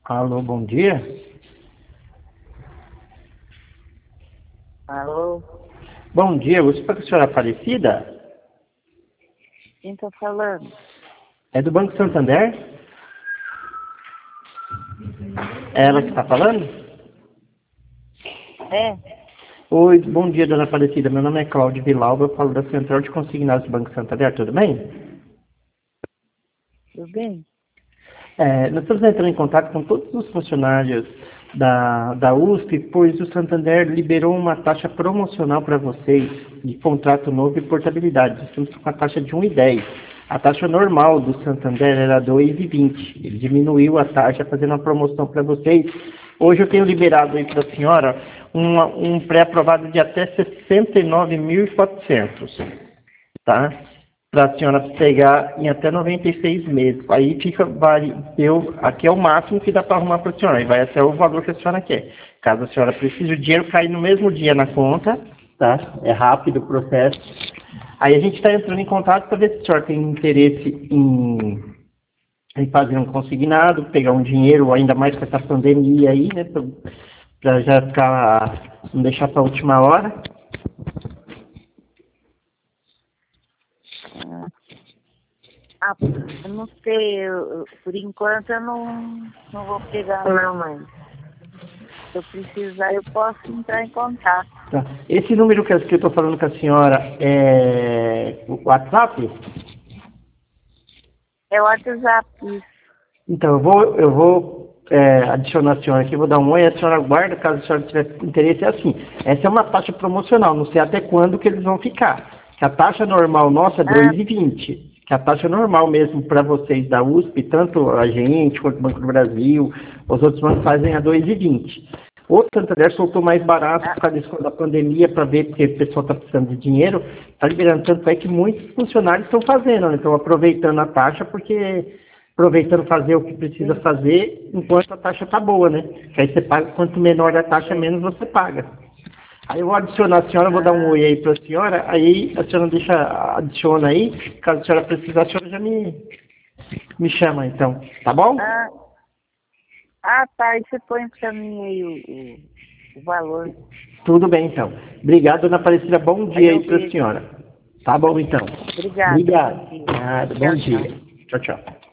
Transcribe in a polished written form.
Alô, bom dia. Alô? Bom dia, você para a senhora Aparecida? Quem tá falando? É do Banco Santander? É ela que está falando? É? Oi, bom dia, dona Aparecida. Meu nome é Cláudio Vilalba, eu falo da Central de Consignados do Banco Santander, tudo bem? Tudo bem? Nós estamos entrando em contato com todos os funcionários da USP, pois o Santander liberou uma taxa promocional para vocês de contrato novo e portabilidade. Nós estamos com a taxa de 1,10. A taxa normal do Santander era 2,20. Ele diminuiu a taxa fazendo uma promoção para vocês. Hoje eu tenho liberado aí para a senhora um pré-aprovado de até 69.400, tá? Para a senhora pegar em até 96 meses. Aí fica, aqui é o máximo que dá para arrumar para a senhora, e vai até o valor que a senhora quer. Caso a senhora precise, o dinheiro cai no mesmo dia na conta, tá? É rápido o processo. Aí a gente está entrando em contato para ver se a senhora tem interesse em fazer um consignado, pegar um dinheiro, ainda mais com essa pandemia aí, né? Para já ficar, não deixar para a última hora. Ah, eu não sei, por enquanto eu não vou pegar não, mãe. Se eu precisar, eu posso entrar em contato. Tá. Esse número que eu estou falando com a senhora é o WhatsApp? É o WhatsApp, isso. Então, eu vou adicionar a senhora aqui, vou dar um oi, a senhora guarda, caso a senhora tiver interesse, é assim. Essa é uma taxa promocional, não sei até quando que eles vão ficar. Que a taxa normal nossa é 2,20. Que a taxa normal mesmo para vocês da USP, tanto a gente quanto o Banco do Brasil, os outros bancos fazem a 2,20. O Santander soltou mais barato por causa da pandemia, para ver porque o pessoal está precisando de dinheiro, está liberando, tanto é que muitos funcionários estão fazendo, né? Estão aproveitando a taxa, porque aproveitando fazer o que precisa fazer, enquanto a taxa está boa, né? Que aí você paga, quanto menor a taxa, menos você paga. Aí eu vou adicionar a senhora, vou dar um oi aí para a senhora, aí a senhora adiciona aí, caso a senhora precisar, a senhora já me chama então, tá bom? Tá, e você põe pra mim aí o valor. Tudo bem então. Obrigado, dona Aparecida, bom dia aí para a senhora. Tá bom então. Obrigada. Obrigado. Bom dia. Nada, bom Tchau, dia. tchau. Tchau, tchau.